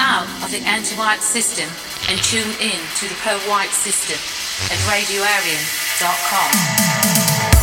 out of the anti-white system and tune in to the pro-white system at radioarian.com.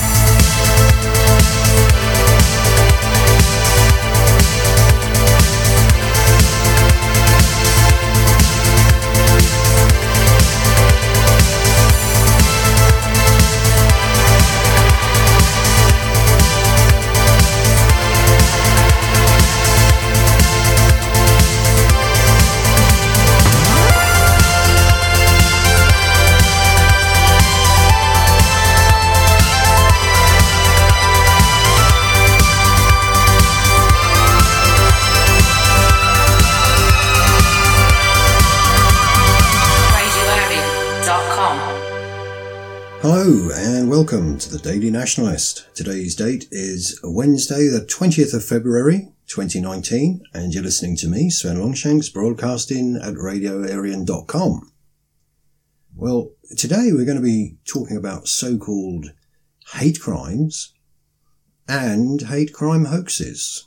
Hello and welcome to the Daily Nationalist. Today's date is Wednesday the 20th of February 2019 and you're listening to me, Sven Longshanks, broadcasting at radioarian.com. Well, today we're going to be talking about so-called hate crimes and hate crime hoaxes.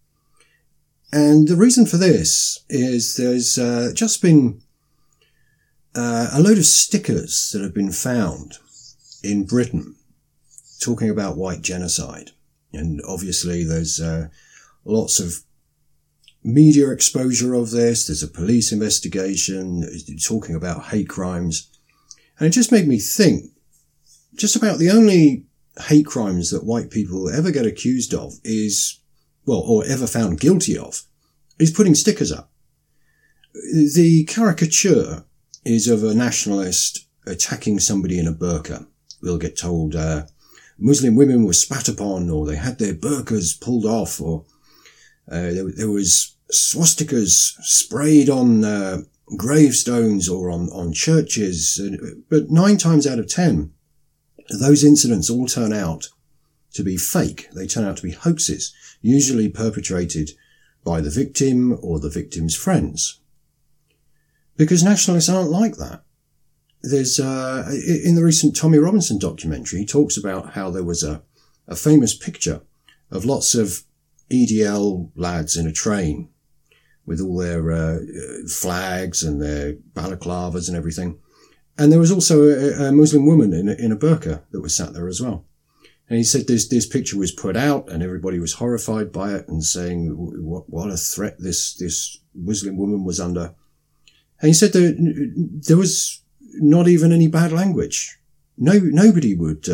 And the reason for this is there's just been a load of stickers that have been found in Britain talking about white genocide. And obviously there's lots of media exposure of this. There's a police investigation talking about hate crimes. And it just made me think just about the only hate crimes that white people ever get accused of is, well, or ever found guilty of, is putting stickers up. The caricature is of a nationalist attacking somebody in a burqa. We'll get told Muslim women were spat upon, or they had their burqas pulled off, or there was swastikas sprayed on gravestones or on churches. But 9 times out of 10, those incidents all turn out to be fake. They turn out to be hoaxes, usually perpetrated by the victim or the victim's friends. Because nationalists aren't like that. There's, in the recent Tommy Robinson documentary, he talks about how there was a famous picture of lots of EDL lads in a train with all their flags and their balaclavas and everything. And there was also a Muslim woman in a burqa that was sat there as well. And he said this picture was put out and everybody was horrified by it and saying what a threat this Muslim woman was under. And he said there was not even any bad language. Nobody would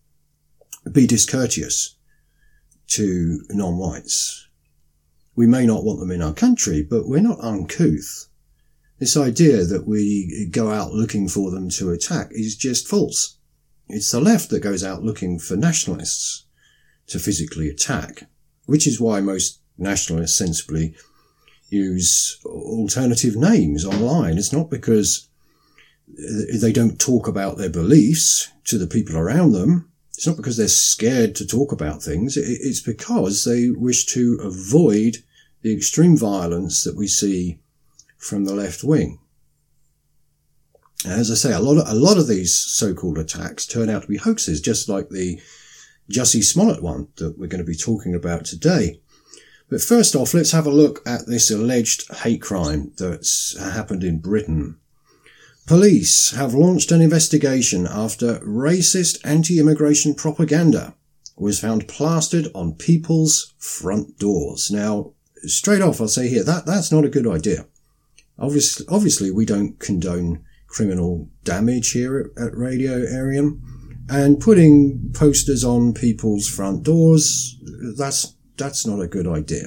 be discourteous to non-whites. We may not want them in our country, but we're not uncouth. This idea that we go out looking for them to attack is just false. It's the left that goes out looking for nationalists to physically attack, which is why most nationalists sensibly use alternative names online. It's not because they don't talk about their beliefs to the people around them. It's not because they're scared to talk about things. It's because they wish to avoid the extreme violence that we see from the left wing. As I say, a lot of these so-called attacks turn out to be hoaxes, just like the Jussie Smollett one that we're going to be talking about today. But first off, let's have a look at this alleged hate crime that's happened in Britain. Police have launched an investigation after racist anti-immigration propaganda was found plastered on people's front doors. Now, straight off, I'll say here, that's not a good idea. Obviously, we don't condone criminal damage here at Radio Arian, and putting posters on people's front doors, that's not a good idea.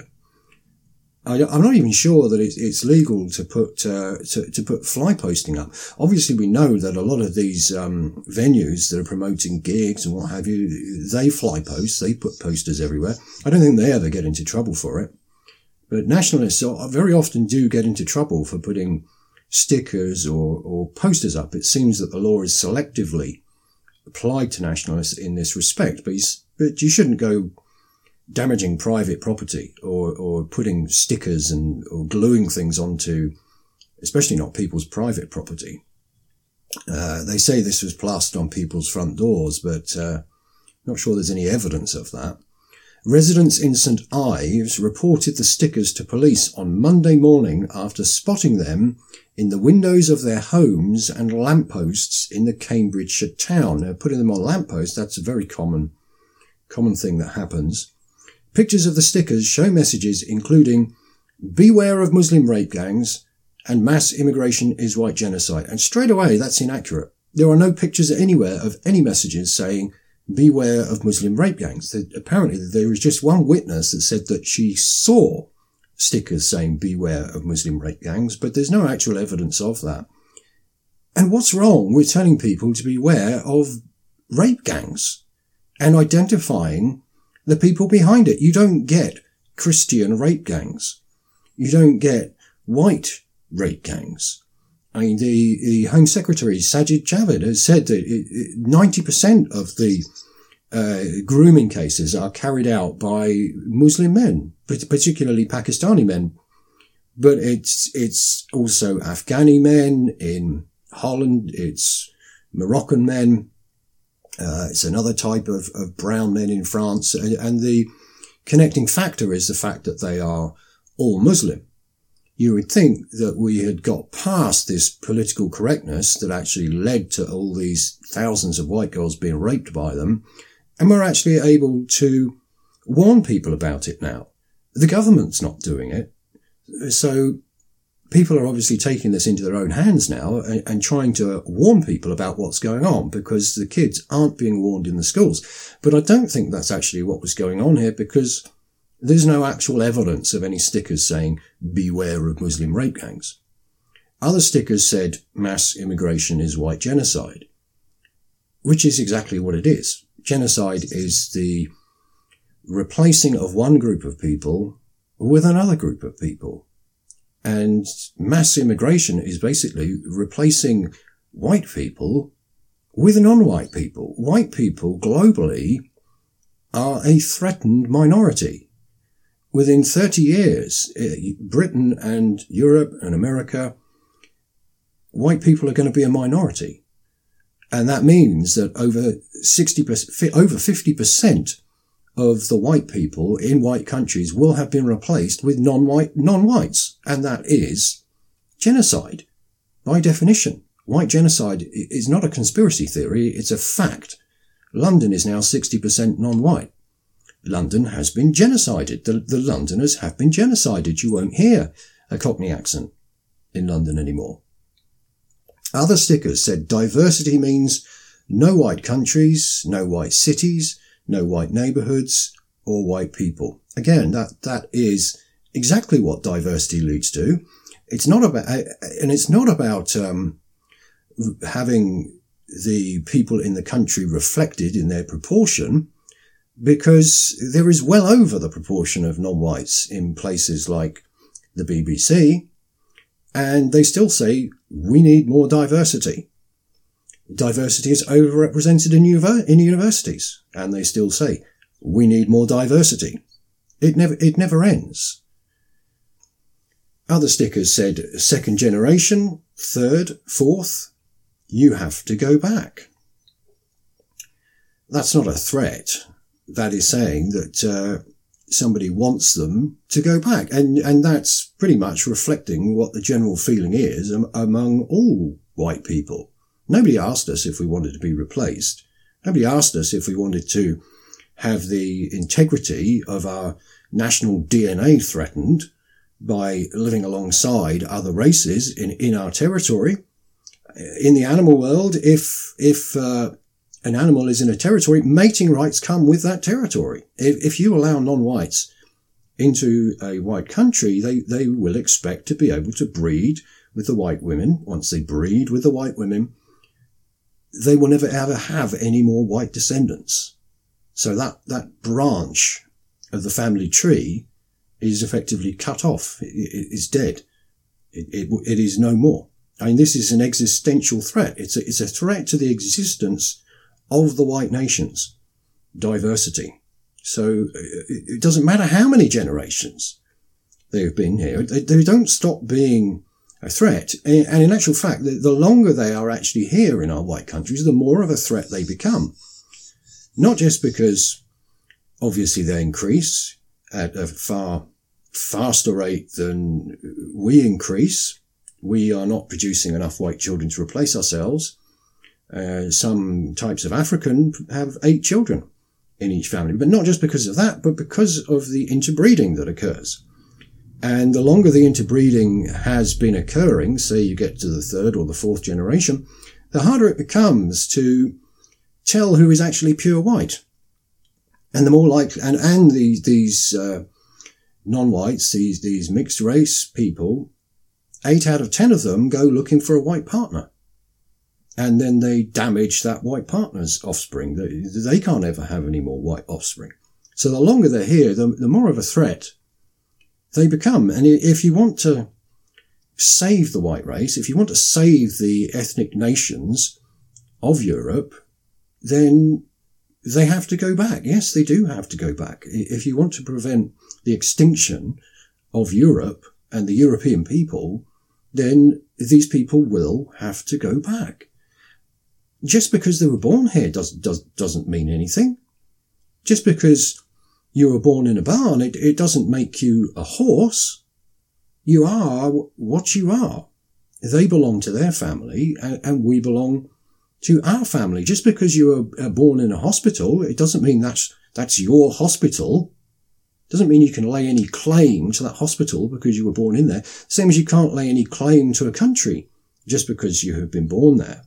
I'm not even sure that it's legal to put fly posting up. Obviously, we know that a lot of these venues that are promoting gigs and what have you, they fly post, they put posters everywhere. I don't think they ever get into trouble for it. But nationalists very often do get into trouble for putting stickers or posters up. It seems that the law is selectively applied to nationalists in this respect, but you shouldn't go damaging private property or putting stickers or gluing things onto, especially not people's private property. They say this was plastered on people's front doors, but not sure there's any evidence of that. Residents in St Ives reported the stickers to police on Monday morning after spotting them in the windows of their homes and lampposts in the Cambridgeshire town. Now, putting them on lampposts, that's a very common thing that happens. Pictures of the stickers show messages including "Beware of Muslim rape gangs" and "Mass immigration is white genocide." And straight away, that's inaccurate. There are no pictures anywhere of any messages saying "Beware of Muslim rape gangs." Apparently, there was just one witness that said that she saw stickers saying "Beware of Muslim rape gangs," but there's no actual evidence of that. And what's wrong with telling people to beware of rape gangs and identifying the people behind it? You don't get Christian rape gangs. You don't get white rape gangs. I mean, the Home Secretary, Sajid Javid, has said that 90% of the grooming cases are carried out by Muslim men, particularly Pakistani men. But it's also Afghani men in Holland. It's Moroccan men. It's another type of brown men in France. And the connecting factor is the fact that they are all Muslim. You would think that we had got past this political correctness that actually led to all these thousands of white girls being raped by them, and we're actually able to warn people about it now. The government's not doing it. So people are obviously taking this into their own hands now and trying to warn people about what's going on, because the kids aren't being warned in the schools. But I don't think that's actually what was going on here, because there's no actual evidence of any stickers saying "Beware of Muslim rape gangs." Other stickers said "Mass immigration is white genocide," which is exactly what it is. Genocide is the replacing of one group of people with another group of people. And mass immigration is basically replacing white people with non-white people. White people globally are a threatened minority. Within 30 years, Britain and Europe and America, white people are going to be a minority. And that means that over 50% of the white people in white countries will have been replaced with non-whites. And that is genocide. By definition, white genocide is not a conspiracy theory. It's a fact. London is now 60% non-white. London has been genocided. The Londoners have been genocided. You won't hear a Cockney accent in London anymore. Other stickers said diversity means no white countries, no white cities, no white neighbourhoods, or white people. Again, that is exactly what diversity leads to. It's not about having the people in the country reflected in their proportion, because there is well over the proportion of non-whites in places like the BBC, and they still say we need more diversity. Diversity is overrepresented in universities, and they still say we need more diversity. It never ends. Other stickers said second generation, third, fourth, you have to go back. That's not a threat. That is saying that somebody wants them to go back. And that's pretty much reflecting what the general feeling is among all white people. Nobody asked us if we wanted to be replaced. Nobody asked us if we wanted to have the integrity of our national DNA threatened by living alongside other races in our territory. In the animal world, if an animal is in a territory, mating rights come with that territory. If you allow non-whites into a white country, they will expect to be able to breed with the white women. Once they breed with the white women, they will never ever have any more white descendants. So that branch of the family tree is effectively cut off. It is dead. It is no more. I mean, this is an existential threat. It's a threat to the existence of the white nations. Diversity. So it doesn't matter how many generations they have been here. They don't stop being a threat. And in actual fact, the longer they are actually here in our white countries, the more of a threat they become. Not just because Obviously, they increase at a far faster rate than we increase. We are not producing enough white children to replace ourselves. Some types of African have 8 children in each family, but not just because of that, but because of the interbreeding that occurs. And the longer the interbreeding has been occurring, say you get to the 3rd or the 4th generation, the harder it becomes to tell who is actually pure white. And the more likely, and these non-whites, these mixed race people, 8 out of 10 of them go looking for a white partner. And then they damage that white partner's offspring. They can't ever have any more white offspring. So the longer they're here, the more of a threat they become. And if you want to save the white race, if you want to save the ethnic nations of Europe, then they have to go back. Yes, they do have to go back. If you want to prevent the extinction of Europe and the European people, then these people will have to go back. Just because they were born here doesn't mean anything. Just because you were born in a barn, it doesn't make you a horse. You are what you are. They belong to their family, and we belong to our family. Just because you were born in a hospital, it doesn't mean that's your hospital. It doesn't mean you can lay any claim to that hospital because you were born in there. Same as you can't lay any claim to a country just because you have been born there.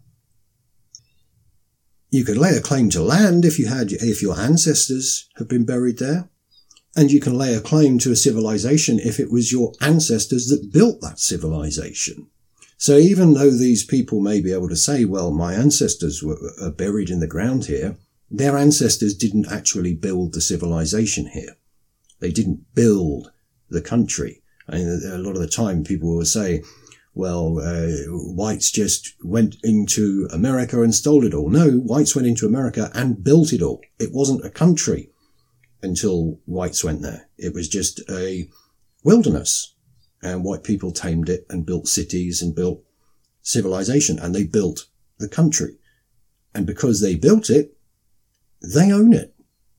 You could lay a claim to land if your ancestors have been buried there. And you can lay a claim to a civilization if it was your ancestors that built that civilization. So even though these people may be able to say, well, my ancestors are buried in the ground here, their ancestors didn't actually build the civilization here. They didn't build the country. And a lot of the time people will say, well, whites just went into America and stole it all. No, whites went into America and built it all. It wasn't a country until whites went there. It was just a wilderness. And white people tamed it and built cities and built civilization. And they built the country. And because they built it, they own it.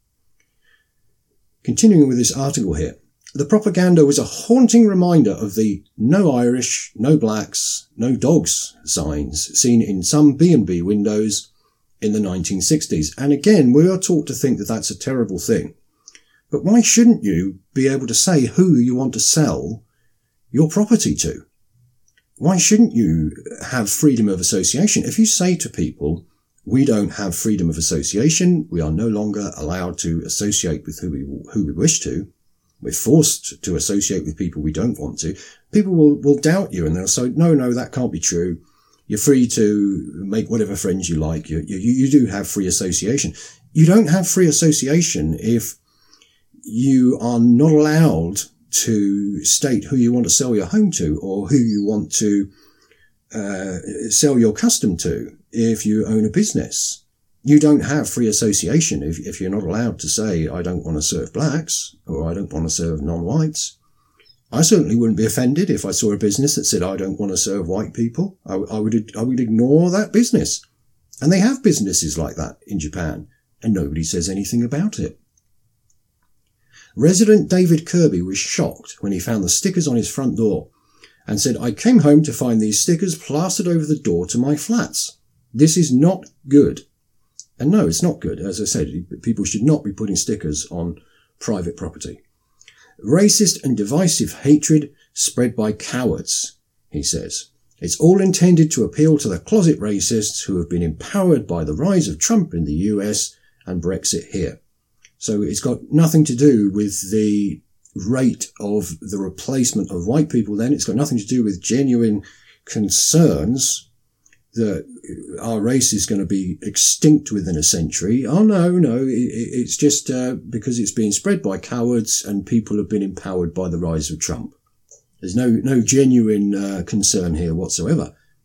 Continuing with this article here. The propaganda was a haunting reminder of the no Irish, no blacks, no dogs signs seen in some B&B windows in the 1960s. And again, we are taught to think that that's a terrible thing. But why shouldn't you be able to say who you want to sell your property to? Why shouldn't you have freedom of association? If you say to people, we don't have freedom of association, we are no longer allowed to associate with who we wish to, we're forced to associate with people we don't want to, people will doubt you and they'll say, no, that can't be true. You're free to make whatever friends you like. You do have free association. You don't have free association if you are not allowed to state who you want to sell your home to or who you want to sell your custom to if you own a business. You don't have free association if you're not allowed to say, I don't want to serve blacks or I don't want to serve non-whites. I certainly wouldn't be offended if I saw a business that said, I don't want to serve white people. I would ignore that business. And they have businesses like that in Japan and nobody says anything about it. Resident David Kirby was shocked when he found the stickers on his front door and said, I came home to find these stickers plastered over the door to my flats. This is not good. And no, it's not good. As I said, people should not be putting stickers on private property. Racist and divisive hatred spread by cowards, he says. It's all intended to appeal to the closet racists who have been empowered by the rise of Trump in the US and Brexit here. So it's got nothing to do with the rate of the replacement of white people then. It's got nothing to do with genuine concerns that our race is going to be extinct within a century. Oh, no, it's just because it's being spread by cowards and people have been empowered by the rise of Trump. There's no genuine concern here whatsoever.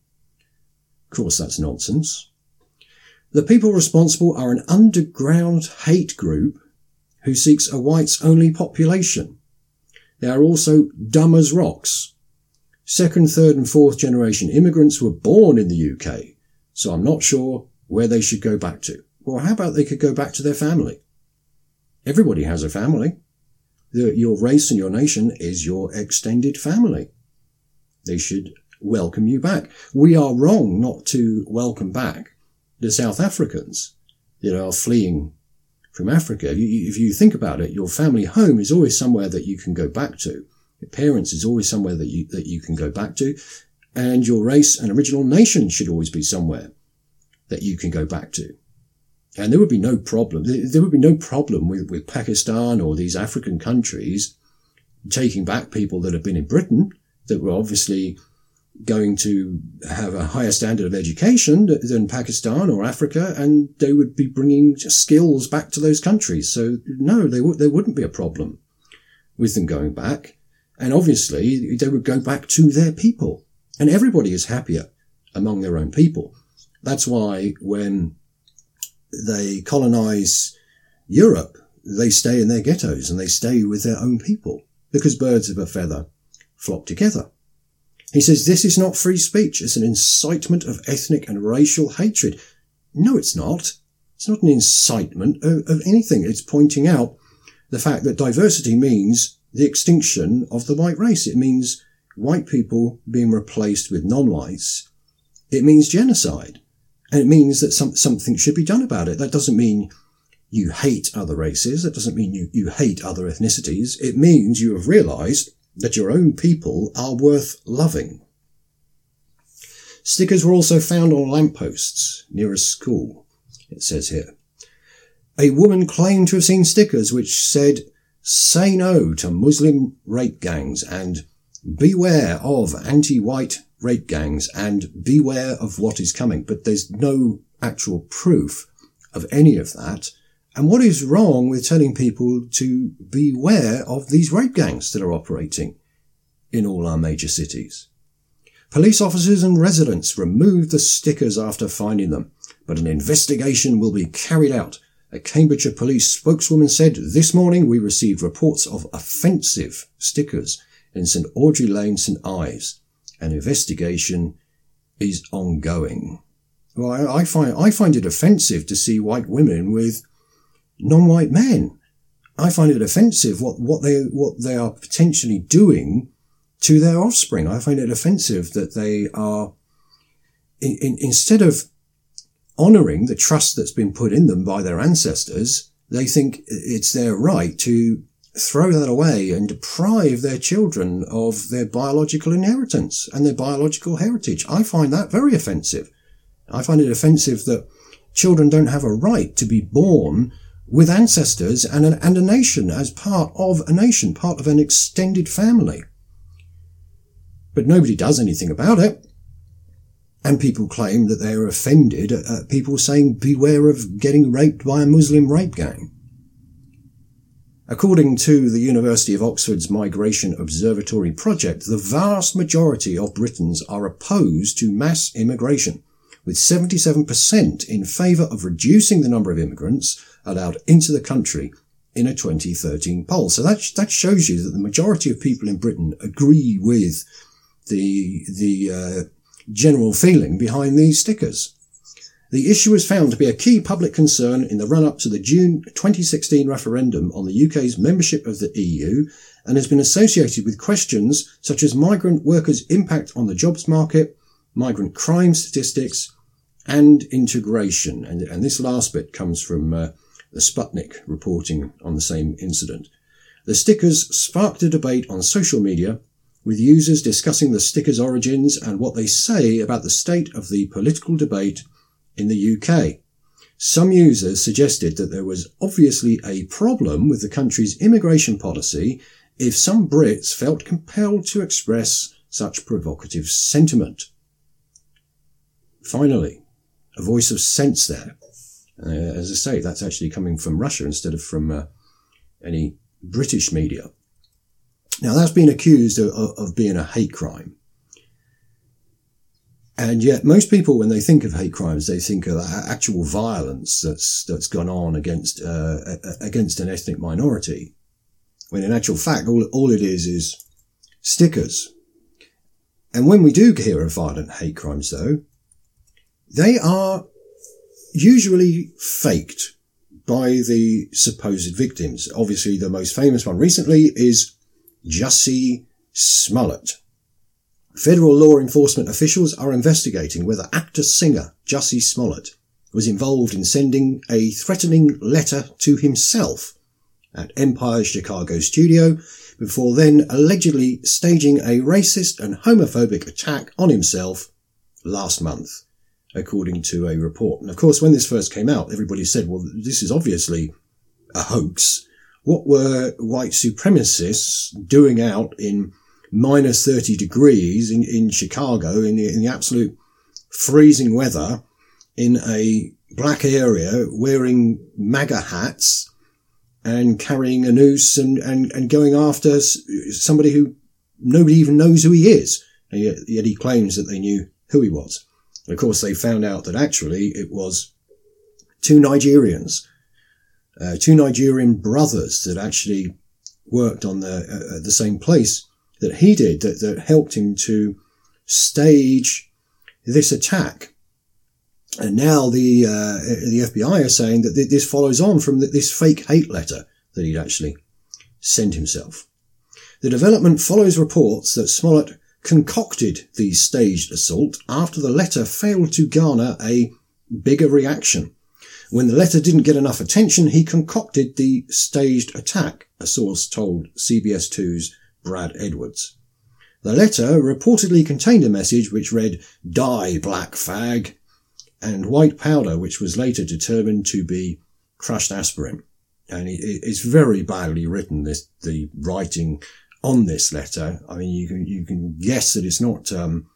Of course, that's nonsense. The people responsible are an underground hate group who seeks a whites-only population. They are also dumb as rocks. Second, third and fourth generation immigrants were born in the UK, so I'm not sure where they should go back to. Well, how about they could go back to their family? Everybody has a family. Your race and your nation is your extended family. They should welcome you back. We are wrong not to welcome back the South Africans that are fleeing from Africa. If you think about it, your family home is always somewhere that you can go back to. Your parents is always somewhere that you can go back to. And your race and original nation should always be somewhere that you can go back to. And there would be no problem. There would be no problem with Pakistan or these African countries taking back people that have been in Britain that were obviously going to have a higher standard of education than Pakistan or Africa, and they would be bringing skills back to those countries. So no, there wouldn't be a problem with them going back. And obviously they would go back to their people, and everybody is happier among their own people. That's why when they colonize Europe, they stay in their ghettos and they stay with their own people, because birds of a feather flock together. He says this is not free speech. It's an incitement of ethnic and racial hatred. No, it's not. It's not an incitement of anything. It's pointing out the fact that diversity means the extinction of the white race. It means white people being replaced with non-whites. It means genocide. And it means that something should be done about it. That doesn't mean you hate other races. That doesn't mean you hate other ethnicities. It means you have realized that your own people are worth loving. Stickers were also found on lampposts near a school, it says here. A woman claimed to have seen stickers which said, "Say no to Muslim rape gangs," and "Beware of anti-white rape gangs," and "Beware of what is coming." But there's no actual proof of any of that. And what is wrong with telling people to beware of these rape gangs that are operating in all our major cities? Police officers and residents removed the stickers after finding them, but an investigation will be carried out. A Cambridgeshire police spokeswoman said, "This morning we received reports of offensive stickers in St Audrey Lane, St Ives. An investigation is ongoing." Well, I find it offensive to see white women with non-white men. I find it offensive what they are potentially doing to their offspring. I find it offensive that they are, instead of honouring the trust that's been put in them by their ancestors, they think it's their right to throw that away and deprive their children of their biological inheritance and their biological heritage. I find that very offensive. I find it offensive that children don't have a right to be born with ancestors and a nation as part of a nation, part of an extended family. But nobody does anything about it. And people claim that they are offended at people saying, "Beware of getting raped by a Muslim rape gang." According to the University of Oxford's Migration Observatory project, the vast majority of Britons are opposed to mass immigration, with 77% in favour of reducing the number of immigrants allowed into the country in a 2013 poll. So that shows you that the majority of people in Britain agree with the general feeling behind these stickers. The issue was found to be a key public concern in the run-up to the June 2016 referendum on the UK's membership of the EU, and has been associated with questions such as migrant workers' impact on the jobs market, migrant crime statistics, and integration. And this last bit comes from the Sputnik reporting on the same incident. The stickers sparked a debate on social media, with users discussing the stickers' origins and what they say about the state of the political debate in the UK. Some users suggested that there was obviously a problem with the country's immigration policy if some Brits felt compelled to express such provocative sentiment. Finally, a voice of sense there. As I say, that's actually coming from Russia instead of from any British media. Now, that's been accused of being a hate crime. And yet most people, when they think of hate crimes, they think of actual violence that's gone on against an ethnic minority. When in actual fact, all it is stickers. And when we do hear of violent hate crimes, though, they are usually faked by the supposed victims. Obviously, the most famous one recently is Jussie Smollett. Federal law enforcement officials are investigating whether actor-singer Jussie Smollett was involved in sending a threatening letter to himself at Empire's Chicago studio before then allegedly staging a racist and homophobic attack on himself last month, according to a report. And of course, when this first came out, everybody said, well, this is obviously a hoax. What were white supremacists doing out in minus 30 degrees in Chicago in the absolute freezing weather in a black area, wearing MAGA hats and carrying a noose and going after somebody who nobody even knows who he is? And yet he claims that they knew who he was. And of course, they found out that actually it was two Nigerian brothers that actually worked on the same place that he did, that helped him to stage this attack. And now the FBI are saying that this follows on from this fake hate letter that he'd actually sent himself. The development follows reports that Smollett concocted the staged assault after the letter failed to garner a bigger reaction. When the letter didn't get enough attention, he concocted the staged attack, a source told CBS 2's Brad Edwards. The letter reportedly contained a message which read, "Die, black fag," and white powder, which was later determined to be crushed aspirin. And it's very badly written, the writing on this letter. I mean, you can guess that it's not,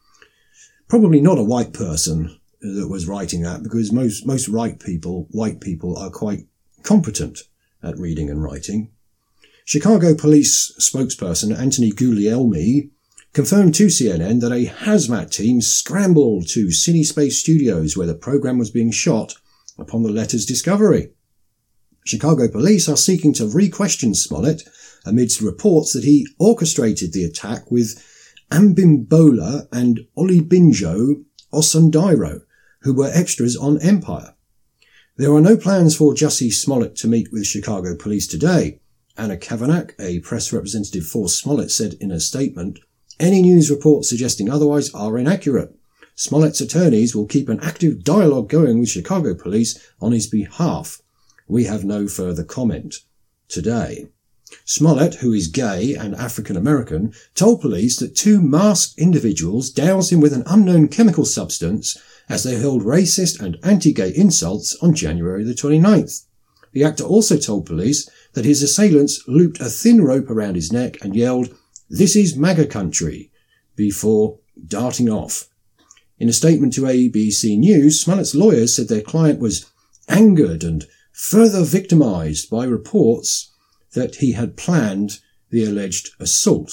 probably not a white person that was writing that, because most white people are quite competent at reading and writing. Chicago police spokesperson Anthony Guglielmi confirmed to CNN that a hazmat team scrambled to CineSpace Studios where the program was being shot upon the letter's discovery. Chicago police are seeking to re-question Smollett amidst reports that he orchestrated the attack with Abimbola and Olubinjo Osundairo, who were extras on Empire. There are no plans for Jussie Smollett to meet with Chicago police today. Anna Kavanagh, a press representative for Smollett, said in a statement, "Any news reports suggesting otherwise are inaccurate. Smollett's attorneys will keep an active dialogue going with Chicago police on his behalf. We have no further comment today." Smollett, who is gay and African American, told police that two masked individuals doused him with an unknown chemical substance as they hurled racist and anti-gay insults on January the 29th. The actor also told police that his assailants looped a thin rope around his neck and yelled, "This is MAGA country," before darting off. In a statement to ABC News, Smollett's lawyers said their client was angered and further victimized by reports that he had planned the alleged assault.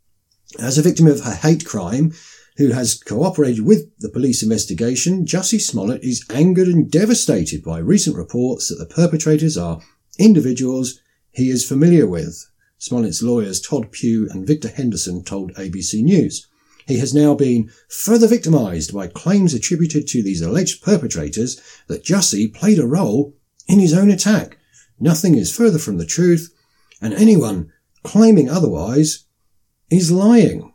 As a victim of a hate crime who has cooperated with the police investigation, Jussie Smollett is angered and devastated by recent reports that the perpetrators are individuals he is familiar with, Smollett's lawyers Todd Pugh and Victor Henderson told ABC News. He has now been further victimized by claims attributed to these alleged perpetrators that Jussie played a role in his own attack. Nothing is further from the truth, and anyone claiming otherwise is lying.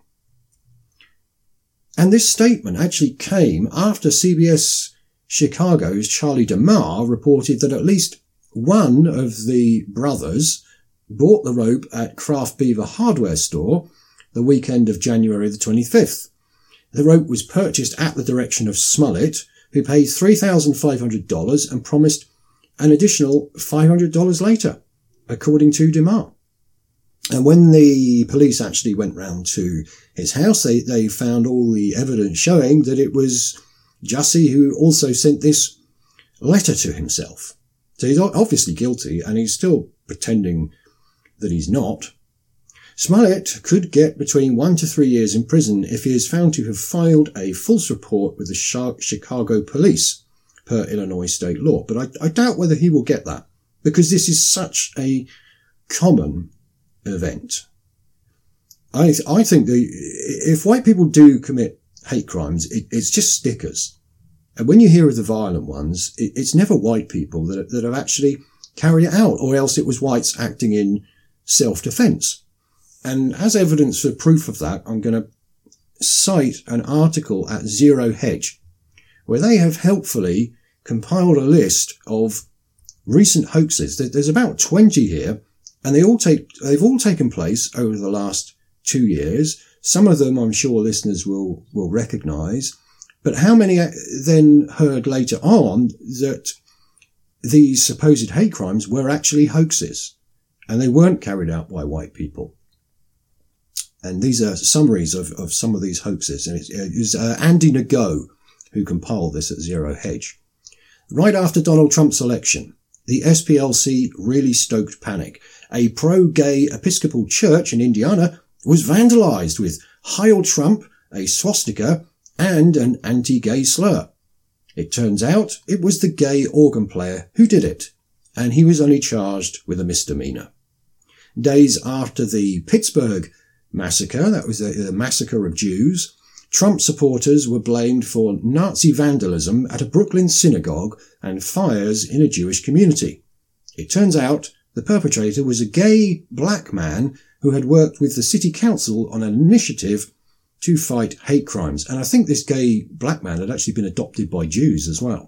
And this statement actually came after CBS Chicago's Charlie DeMar reported that at least one of the brothers bought the rope at Craft Beaver hardware store the weekend of January the 25th. The rope was purchased at the direction of Smollett, who paid $3,500 and promised an additional $500 later, according to DeMar. And when the police actually went round to his house, they found all the evidence showing that it was Jussie who also sent this letter to himself. So he's obviously guilty, and he's still pretending that he's not. Smollett could get between 1 to 3 years in prison if he is found to have filed a false report with the Chicago police, per Illinois state law. But I doubt whether he will get that, because this is such a common event. I think if white people do commit hate crimes, it's just stickers. And when you hear of the violent ones, it's never white people that have actually carried it out, or else it was whites acting in self-defense. And as evidence for proof of that, I'm going to cite an article at Zero Hedge, where they have helpfully compiled a list of recent hoaxes. There's about 20 here, and they've all taken place over the last 2 years. Some of them I'm sure listeners will recognise, but how many then heard later on that these supposed hate crimes were actually hoaxes, and they weren't carried out by white people? And these are summaries of some of these hoaxes. And it was Andy Nago who compiled this at Zero Hedge. Right after Donald Trump's election, the SPLC really stoked panic. A pro-gay Episcopal church in Indiana was vandalised with Heil Trump, a swastika, and an anti-gay slur. It turns out it was the gay organ player who did it, and he was only charged with a misdemeanor. Days after the Pittsburgh massacre, that was the massacre of Jews, Trump supporters were blamed for Nazi vandalism at a Brooklyn synagogue and fires in a Jewish community. It turns out the perpetrator was a gay black man who had worked with the city council on an initiative to fight hate crimes. And I think this gay black man had actually been adopted by Jews as well.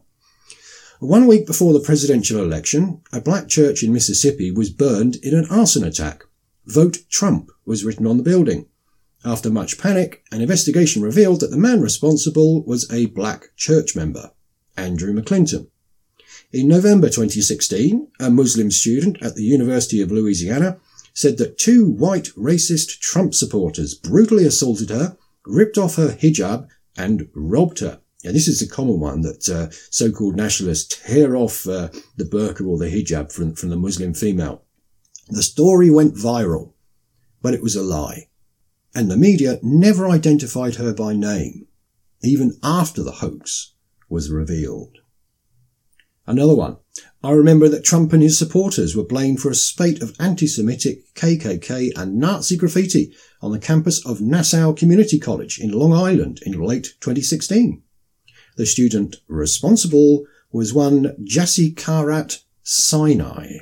1 week before the presidential election, a black church in Mississippi was burned in an arson attack. Vote Trump was written on the building. After much panic, an investigation revealed that the man responsible was a black church member, Andrew McClinton. In November 2016, a Muslim student at the University of Louisiana said that 2 white racist Trump supporters brutally assaulted her, ripped off her hijab, and robbed her. And this is the common one, that so-called nationalists tear off the burqa or the hijab from the Muslim female. The story went viral, but it was a lie. And the media never identified her by name, even after the hoax was revealed. Another one. I remember that Trump and his supporters were blamed for a spate of anti-Semitic, KKK and Nazi graffiti on the campus of Nassau Community College in Long Island in late 2016. The student responsible was one Jassi Karat Sinai.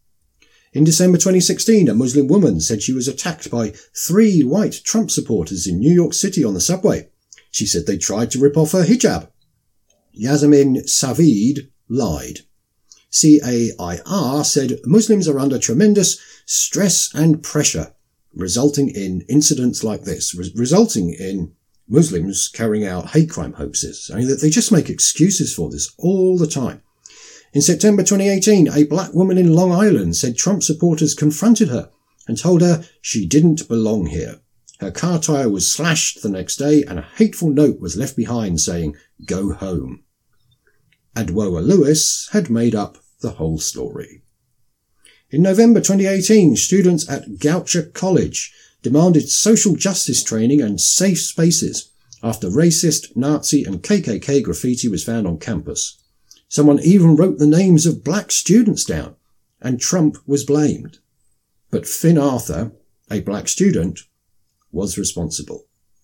In December 2016, a Muslim woman said she was attacked by 3 white Trump supporters in New York City on the subway. She said they tried to rip off her hijab. Yasemin Savid lied. CAIR said Muslims are under tremendous stress and pressure, resulting in incidents like this, resulting in Muslims carrying out hate crime hoaxes. I mean, they just make excuses for this all the time. In September 2018, a black woman in Long Island said Trump supporters confronted her and told her she didn't belong here. Her car tyre was slashed the next day and a hateful note was left behind saying, "Go home." Adwoa Lewis had made up the whole story. In November 2018, students at Goucher College demanded social justice training and safe spaces after racist, Nazi and KKK graffiti was found on campus. Someone even wrote the names of black students down, and Trump was blamed. But Finn Arthur, a black student, was responsible.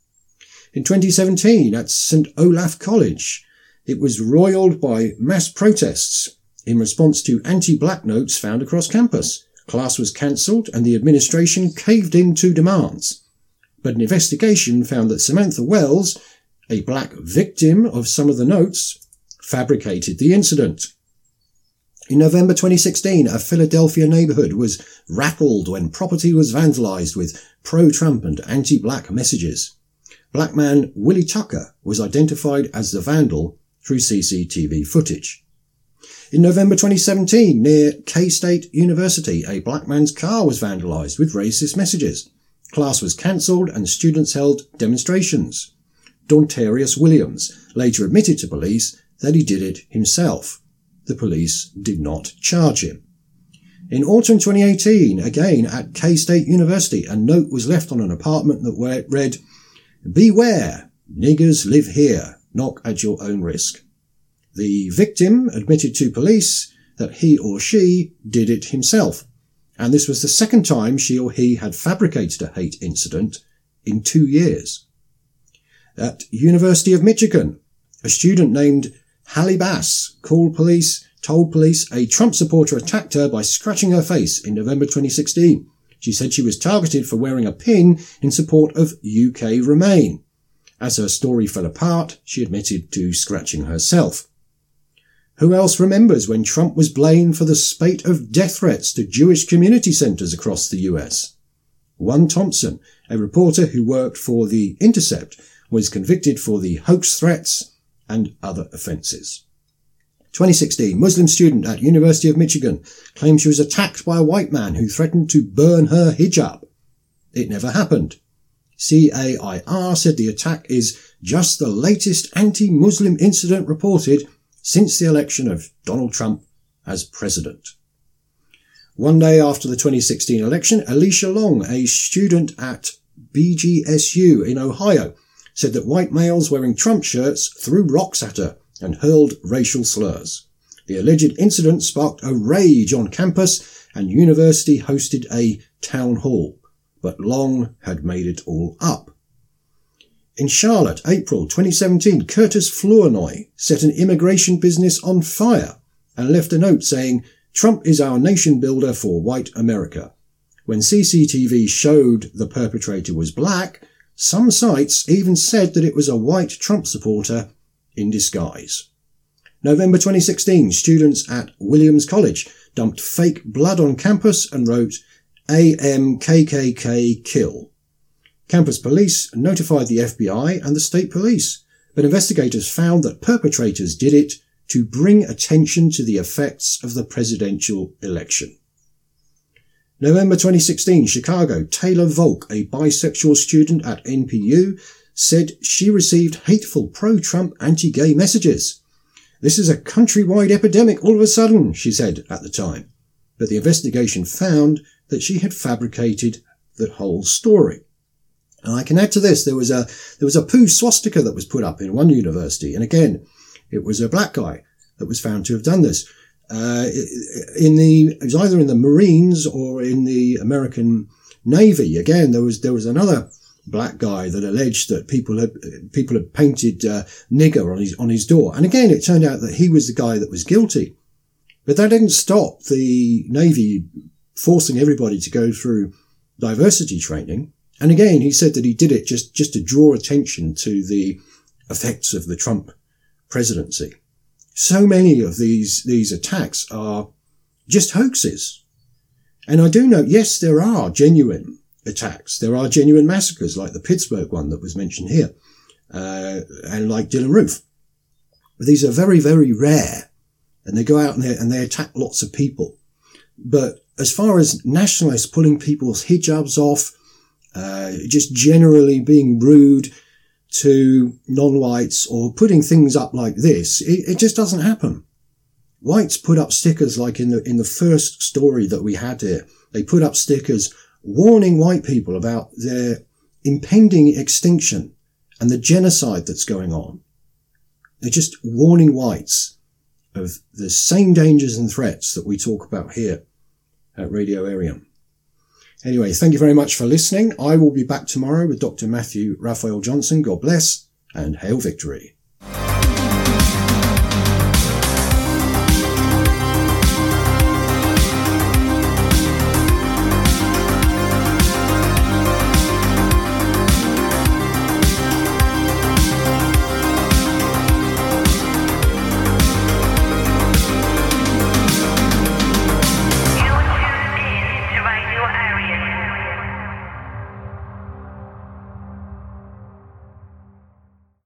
In 2017, at St. Olaf College, it was roiled by mass protests in response to anti-black notes found across campus. Class was cancelled and the administration caved in to demands. But an investigation found that Samantha Wells, a black victim of some of the notes, fabricated the incident. In November 2016, a Philadelphia neighbourhood was rattled when property was vandalised with pro-Trump and anti-black messages. Black man Willie Tucker was identified as the vandal through CCTV footage. In November 2017, near K-State University, a black man's car was vandalised with racist messages. Class was cancelled and students held demonstrations. Dontarius Williams later admitted to police that he did it himself. The police did not charge him. In autumn 2018, again at K-State University, a note was left on an apartment that read, "Beware, niggers live here, knock at your own risk." The victim admitted to police that he or she did it himself, and this was the second time she or he had fabricated a hate incident in 2 years. At University of Michigan, a student named Hallie Bass called police told police a Trump supporter attacked her by scratching her face in November 2016. She said she was targeted for wearing a pin in support of UK Remain. As her story fell apart, she admitted to scratching herself. Who else remembers when Trump was blamed for the spate of death threats to Jewish community centres across the US? One Thompson, a reporter who worked for The Intercept, was convicted for the hoax threats and other offences. 2016, Muslim student at University of Michigan claimed she was attacked by a white man who threatened to burn her hijab. It never happened. CAIR said the attack is just the latest anti-Muslim incident reported since the election of Donald Trump as president. One day after the 2016 election, Alicia Long, a student at BGSU in Ohio, said that white males wearing Trump shirts threw rocks at her and hurled racial slurs. The alleged incident sparked a rage on campus and university hosted a town hall, but Long had made it all up. In Charlotte, April 2017, Curtis Flournoy set an immigration business on fire and left a note saying, "Trump is our nation builder for white America." When CCTV showed the perpetrator was black, some sites even said that it was a white Trump supporter in disguise. November 2016, students at Williams College dumped fake blood on campus and wrote, "AMKKK kill." Campus police notified the FBI and the state police, but investigators found that perpetrators did it to bring attention to the effects of the presidential election. November 2016, Chicago, Taylor Volk, a bisexual student at NPU, said she received hateful pro-Trump anti-gay messages. "This is a countrywide epidemic all of a sudden," she said at the time. But the investigation found that she had fabricated the whole story. And I can add to this, there was a poo swastika that was put up in one university. And again, it was a black guy that was found to have done this. It was either in the Marines or in the American Navy. Again, there was another black guy that alleged that people had painted nigger on his door. And again, it turned out that he was the guy that was guilty. But that didn't stop the Navy forcing everybody to go through diversity training. And again, he said that he did it just to draw attention to the effects of the Trump presidency. So many of these attacks are just hoaxes. And I do note, yes, there are genuine attacks. There are genuine massacres, like the Pittsburgh one that was mentioned here, and like Dylann Roof. But these are very, very rare. And they go out and they attack lots of people. But as far as nationalists pulling people's hijabs off, just generally being rude to non-whites or putting things up like this, it just doesn't happen. Whites put up stickers like in the first story that we had here. They put up stickers warning white people about their impending extinction and the genocide that's going on. They're just warning whites of the same dangers and threats that we talk about here at Radio Arium. Anyway, thank you very much for listening. I will be back tomorrow with Dr. Matthew Raphael Johnson. God bless and hail victory.